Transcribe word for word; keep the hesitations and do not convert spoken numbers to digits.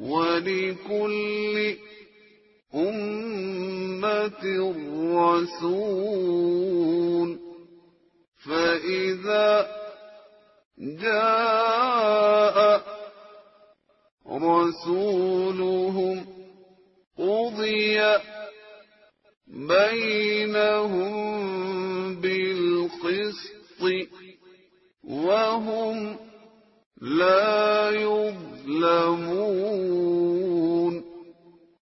وَلِكُلِّ أُمَّةٍ رَّسُولٌ ۖ فَإِذَا جَاءَ رَسُولُهُمْ قُضِيَ بَيْنَهُم بِالْقِسْطِ وَهُمْ لَا يُظْلَمُونَ.